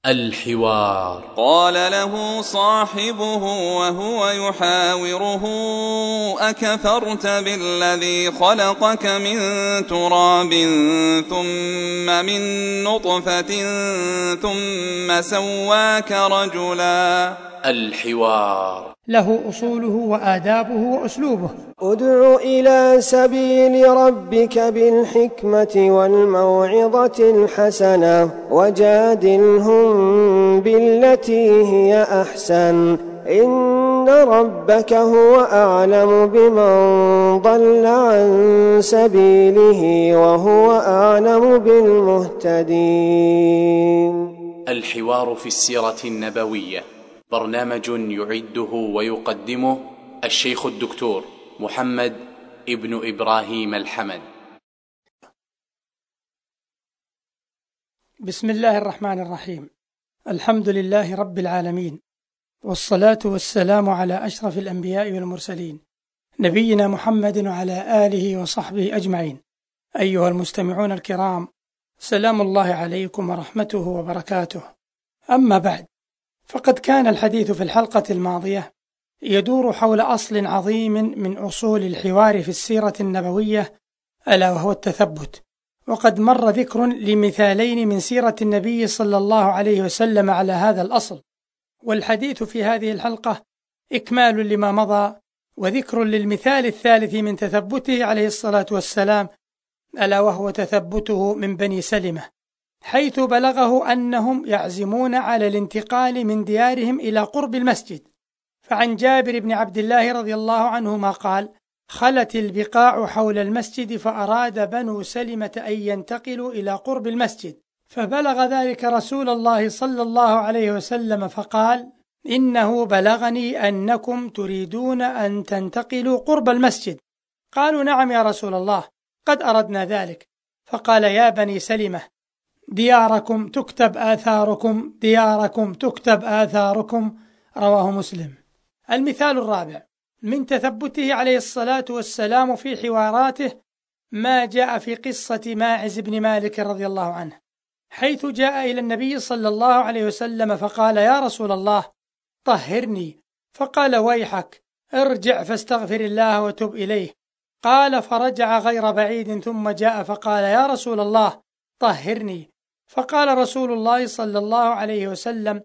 الحوار. قال له صاحبه وهو يحاوره: أكفرت بالذي خلقك من تراب ثم من نطفة ثم سواك رجلا. الحوار. له أصوله وآدابه وأسلوبه. ادع إلى سبيل ربك بالحكمة والموعظة الحسنة وجادلهم بالتي هي أحسن إن ربك هو أعلم بمن ضل عن سبيله وهو أعلم بالمهتدين. الحوار في السيرة النبوية برنامج يعده ويقدمه الشيخ الدكتور محمد ابن إبراهيم الحمد. بسم الله الرحمن الرحيم. الحمد لله رب العالمين، والصلاة والسلام على أشرف الأنبياء والمرسلين نبينا محمد وعلى آله وصحبه أجمعين. أيها المستمعون الكرام، سلام الله عليكم ورحمته وبركاته. أما بعد، فقد كان الحديث في الحلقة الماضية يدور حول أصل عظيم من أصول الحوار في السيرة النبوية، ألا وهو التثبت. وقد مر ذكر لمثالين من سيرة النبي صلى الله عليه وسلم على هذا الأصل، والحديث في هذه الحلقة إكمال لما مضى وذكر للمثال الثالث من تثبته عليه الصلاة والسلام، ألا وهو تثبته من بني سلمة، حيث بلغه أنهم يعزمون على الانتقال من ديارهم إلى قرب المسجد. فعن جابر بن عبد الله رضي الله عنهما قال: خلت البقاع حول المسجد فأراد بنو سلمة أن ينتقلوا إلى قرب المسجد، فبلغ ذلك رسول الله صلى الله عليه وسلم فقال: إنه بلغني أنكم تريدون أن تنتقلوا قرب المسجد. قالوا: نعم يا رسول الله، قد أردنا ذلك. فقال: يا بني سلمة، دياركم تكتب آثاركم، دياركم تكتب آثاركم. رواه مسلم. المثال الرابع من تثبته عليه الصلاة والسلام في حواراته ما جاء في قصة ماعز بن مالك رضي الله عنه، حيث جاء إلى النبي صلى الله عليه وسلم فقال: يا رسول الله، طهرني. فقال: ويحك، ارجع فاستغفر الله وتب إليه. قال: فرجع غير بعيد ثم جاء فقال: يا رسول الله، طهرني. فقال رسول الله صلى الله عليه وسلم: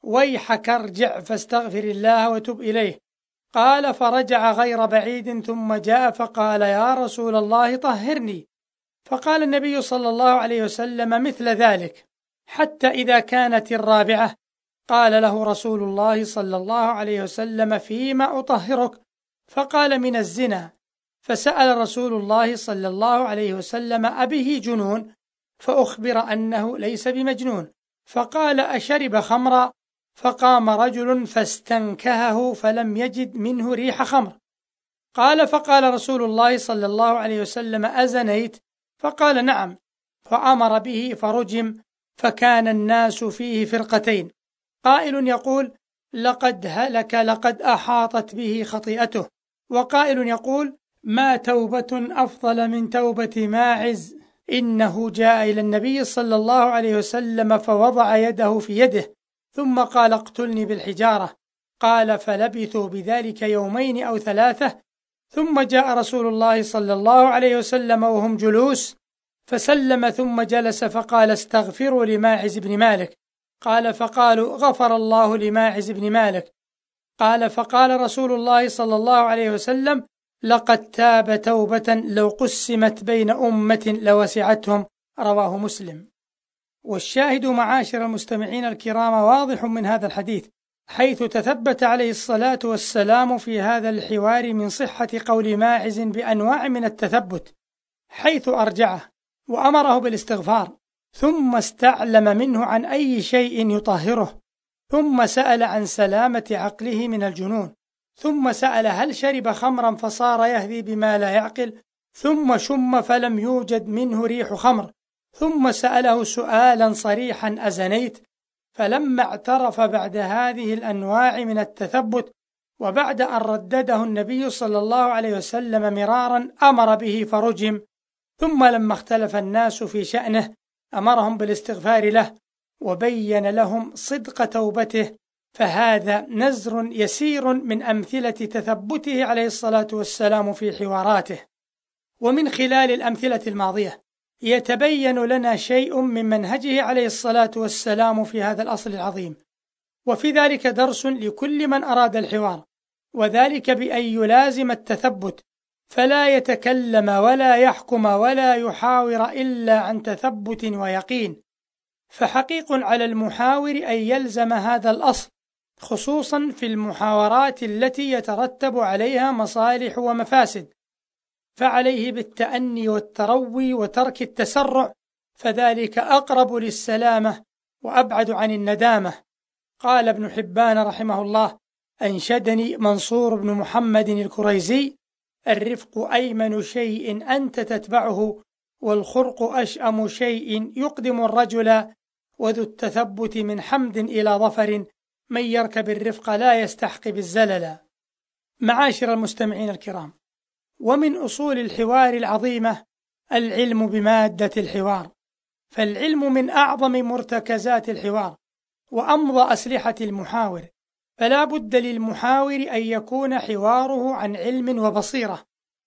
ويحك، ارجع فاستغفر الله وتب إليه. قال: فرجع غير بعيد ثم جاء فقال: يا رسول الله، طهرني. فقال النبي صلى الله عليه وسلم مثل ذلك، حتى إذا كانت الرابعة قال له رسول الله صلى الله عليه وسلم: فيما أطهرك؟ فقال: من الزنا. فسأل رسول الله صلى الله عليه وسلم: أبه جنون؟ فأخبر أنه ليس بمجنون. فقال: أشرب خمرا؟ فقام رجل فاستنكهه فلم يجد منه ريح خمر. قال: فقال رسول الله صلى الله عليه وسلم: أزنيت؟ فقال: نعم. فأمر به فرجم، فكان الناس فيه فرقتين، قائل يقول: لقد هلك، لقد أحاطت به خطيئته، وقائل يقول: ما توبة أفضل من توبة ماعز، إنه جاء إلى النبي صلى الله عليه وسلم فوضع يده في يده ثم قال: اقتلني بالحجارة. قال: فلبثوا بذلك يومين أو ثلاثة، ثم جاء رسول الله صلى الله عليه وسلم وهم جلوس فسلم ثم جلس فقال: استغفروا لماعز بن مالك. قال: فقالوا: غفر الله لماعز بن مالك. قال: فقال رسول الله صلى الله عليه وسلم: لقد تاب توبة لو قسمت بين أمة لوسعتهم. رواه مسلم. والشاهد معاشر المستمعين الكرام واضح من هذا الحديث، حيث تثبت عليه الصلاة والسلام في هذا الحوار من صحة قول ماعز بأنواع من التثبت، حيث أرجعه وأمره بالاستغفار، ثم استعلم منه عن أي شيء يطهره، ثم سأل عن سلامة عقله من الجنون، ثم سأل هل شرب خمرا فصار يهذي بما لا يعقل، ثم شم فلم يوجد منه ريح خمر، ثم سأله سؤالا صريحا: أزنيت؟ فلما اعترف بعد هذه الأنواع من التثبت، وبعد أن ردده النبي صلى الله عليه وسلم مرارا، أمر به فرجم. ثم لما اختلف الناس في شأنه أمرهم بالاستغفار له، وبين لهم صدق توبته، فهذا نزر يسير من أمثلة تثبته عليه الصلاة والسلام في حواراته. ومن خلال الأمثلة الماضية يتبين لنا شيء من منهجه عليه الصلاة والسلام في هذا الأصل العظيم، وفي ذلك درس لكل من أراد الحوار، وذلك بأن يلازم التثبت، فلا يتكلم ولا يحكم ولا يحاور إلا عن تثبت ويقين. فحقيق على المحاور أن يلزم هذا الأصل، خصوصا في المحاورات التي يترتب عليها مصالح ومفاسد، فعليه بالتأني والتروي وترك التسرع، فذلك أقرب للسلامة وأبعد عن الندامة. قال ابن حبان رحمه الله: أنشدني منصور بن محمد الكريزي: الرفق أيمن شيء أنت تتبعه، والخرق أشأم شيء يقدم الرجل، وذو التثبت من حمد إلى ظفر، من يركب الرفق لا يستحقي بالزلل. معاشر المستمعين الكرام، ومن أصول الحوار العظيمة العلم بمادة الحوار، فالعلم من أعظم مرتكزات الحوار وأمضى أسلحة المحاور، فلا بد للمحاور أن يكون حواره عن علم وبصيرة،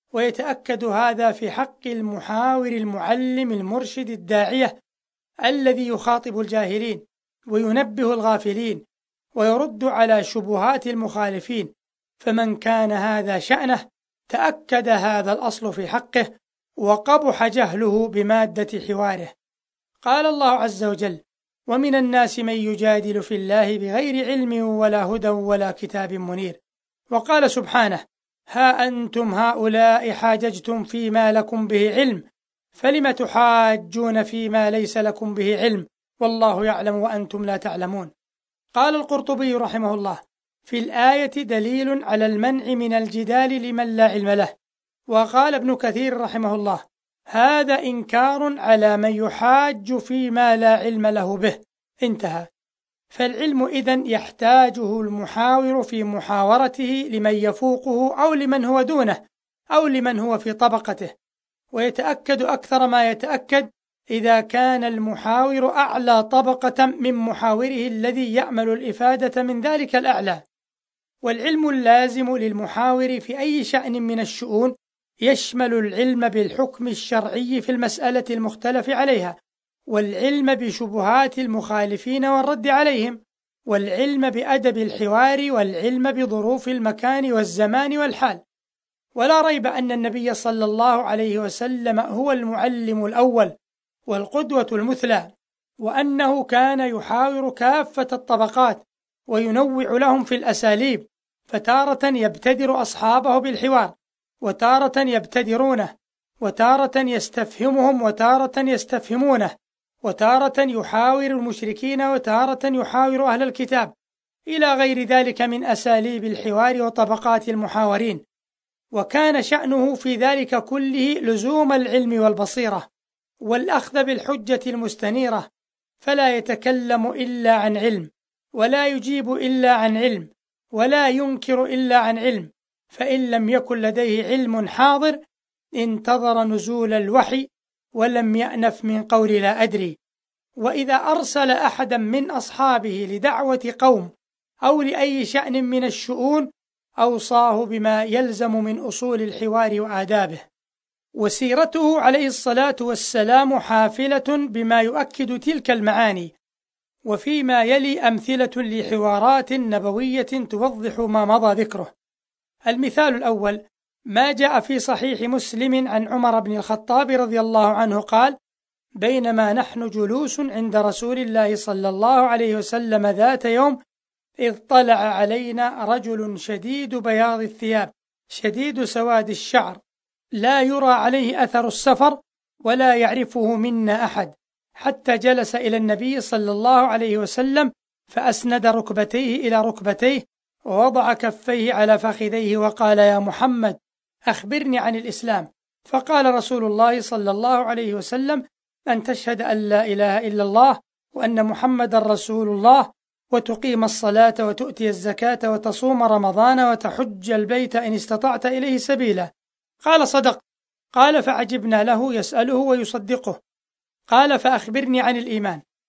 ويتأكد هذا في حق المحاور المعلم المرشد الداعية الذي يخاطب الجاهلين وينبه الغافلين ويرد على شبهات المخالفين، فمن كان هذا شأنه تأكد هذا الأصل في حقه وقبح جهله بمادة حواره. قال الله عز وجل: ومن الناس من يجادل في الله بغير علم ولا هدى ولا كتاب منير. وقال سبحانه: ها أنتم هؤلاء حاججتم فيما لكم به علم، فلم تحاجون فيما ليس لكم به علم، والله يعلم وأنتم لا تعلمون. قال القرطبي رحمه الله: في الآية دليل على المنع من الجدال لمن لا علم له. وقال ابن كثير رحمه الله: هذا إنكار على من يحاج فيما لا علم له به. انتهى. فالعلم إذن يحتاجه المحاور في محاورته لمن يفوقه أو لمن هو دونه أو لمن هو في طبقته، ويتأكد أكثر ما يتأكد إذا كان المحاور أعلى طبقة من محاوره الذي يأمل الإفادة من ذلك الأعلى. والعلم اللازم للمحاور في أي شأن من الشؤون يشمل العلم بالحكم الشرعي في المسألة المختلف عليها، والعلم بشبهات المخالفين والرد عليهم، والعلم بأدب الحوار، والعلم بظروف المكان والزمان والحال. ولا ريب أن النبي صلى الله عليه وسلم هو المعلم الأول والقدوة المثلى، وأنه كان يحاور كافة الطبقات وينوع لهم في الأساليب، فتارة يبتدر أصحابه بالحوار، وتارة يبتدرونه، وتارة يستفهمهم، وتارة يستفهمونه، وتارة يحاور المشركين، وتارة يحاور أهل الكتاب، إلى غير ذلك من أساليب الحوار وطبقات المحاورين. وكان شأنه في ذلك كله لزوم العلم والبصيرة والأخذ بالحجة المستنيرة، فلا يتكلم إلا عن علم، ولا يجيب إلا عن علم، ولا ينكر إلا عن علم، فإن لم يكن لديه علم حاضر انتظر نزول الوحي ولم يأنف من قول لا أدري. وإذا أرسل أحدا من أصحابه لدعوة قوم أو لأي شأن من الشؤون أوصاه بما يلزم من أصول الحوار وآدابه. وسيرته عليه الصلاة والسلام حافلة بما يؤكد تلك المعاني، وفيما يلي أمثلة لحوارات نبوية توضح ما مضى ذكره. المثال الأول ما جاء في صحيح مسلم عن عمر بن الخطاب رضي الله عنه قال: بينما نحن جلوس عند رسول الله صلى الله عليه وسلم ذات يوم، إذ طلع علينا رجل شديد بياض الثياب شديد سواد الشعر، لا يرى عليه أثر السفر ولا يعرفه منا أحد، حتى جلس إلى النبي صلى الله عليه وسلم فأسند ركبتيه إلى ركبتيه ووضع كفيه على فخذيه وقال: يا محمد أخبرني عن الإسلام. فقال رسول الله صلى الله عليه وسلم: أن تشهد أن لا إله إلا الله وأن محمد رسول الله، وتقيم الصلاة وتؤتي الزكاة وتصوم رمضان وتحج البيت إن استطعت إليه سبيلا. قال: صدق. قال: فعجبنا له يسأله ويصدقه. قال: فأخبرني عن الإيمان.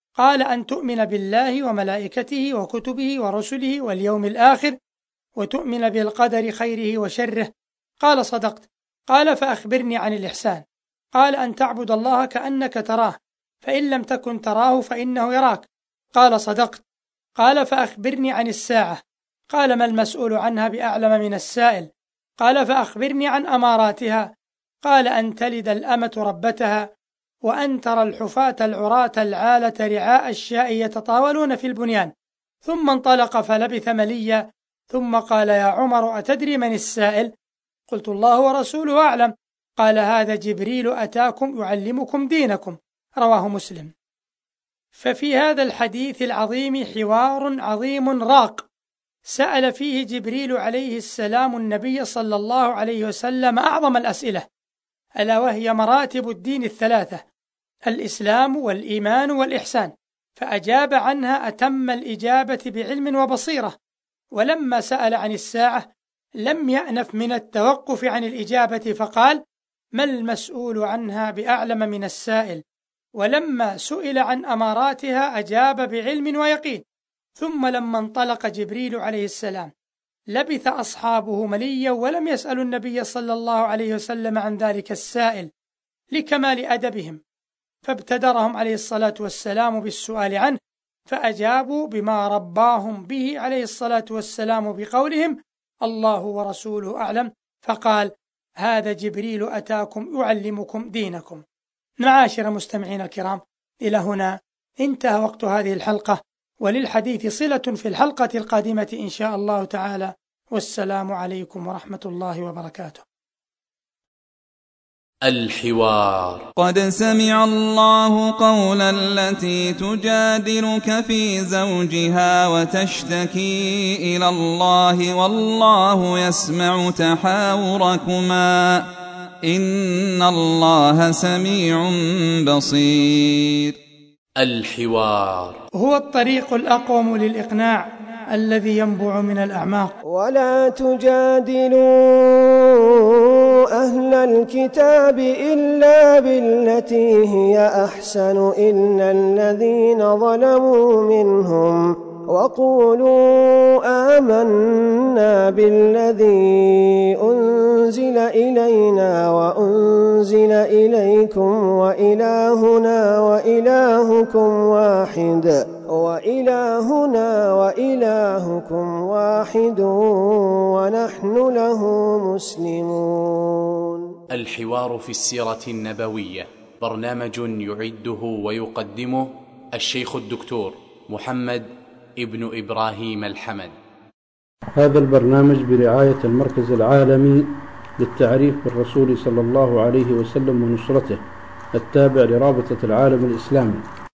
قال: أن تؤمن بالله وملائكته وكتبه ورسله واليوم الآخر وتؤمن بالقدر خيره وشره. قال: صدقت. قال: فأخبرني عن الإحسان. قال: أن تعبد الله كأنك تراه، فإن لم تكن تراه فإنه يراك. قال: صدقت. قال: فأخبرني عن الساعة. قال: ما المسؤول عنها بأعلم من السائل. قال: فأخبرني عن أماراتها. قال: أن تلد الأمة ربتها، وأن ترى الحفاة العراة العالة رعاء الشاء يتطاولون في البنيان. ثم انطلق فلبث مليا، ثم قال: يا عمر، أتدري من السائل؟ قلت: الله ورسوله أعلم. قال: هذا جبريل أتاكم يعلمكم دينكم. رواه مسلم. ففي هذا الحديث العظيم حوار عظيم راق، سأل فيه جبريل عليه السلام النبي صلى الله عليه وسلم أعظم الأسئلة، ألا وهي مراتب الدين الثلاثة: الإسلام والإيمان والإحسان، فأجاب عنها أتم الإجابة بعلم وبصيرة. ولما سأل عن الساعة لم يأنف من التوقف عن الإجابة، فقال: ما المسؤول عنها بأعلم من السائل. ولما سئل عن أماراتها أجاب بعلم ويقين. ثم لما انطلق جبريل عليه السلام لبث أصحابه مليا ولم يسألوا النبي صلى الله عليه وسلم عن ذلك السائل لكمال أدبهم، فابتدرهم عليه الصلاة والسلام بالسؤال عنه، فأجابوا بما رباهم به عليه الصلاة والسلام بقولهم: الله ورسوله أعلم. فقال: هذا جبريل أتاكم يعلمكم دينكم. معاشر مستمعين الكرام، إلى هنا انتهى وقت هذه الحلقة، وللحديث صلة في الحلقة القادمة إن شاء الله تعالى. والسلام عليكم ورحمة الله وبركاته. الحوار. قد سمع الله قول التي تجادلك في زوجها وتشتكي إلى الله والله يسمع تحاوركما إن الله سميع بصير. الحوار هو الطريق الأقوم للإقناع الذي ينبع من الأعماق. ولا تجادلوا أهل الكتاب إلا بالتي هي أحسن إلا الذين ظلموا منهم وقولوا آمنا بالذي أنزل إلينا وأنزل إليكم وإلهنا وإلهكم واحد ونحن له مسلمون. الحوار في السيرة النبوية، برنامج يعده ويقدمه الشيخ الدكتور محمد ابن إبراهيم الحمد. هذا البرنامج برعاية المركز العالمي للتعريف بالرسول صلى الله عليه وسلم ونصرته، التابع لرابطة العالم الإسلامي.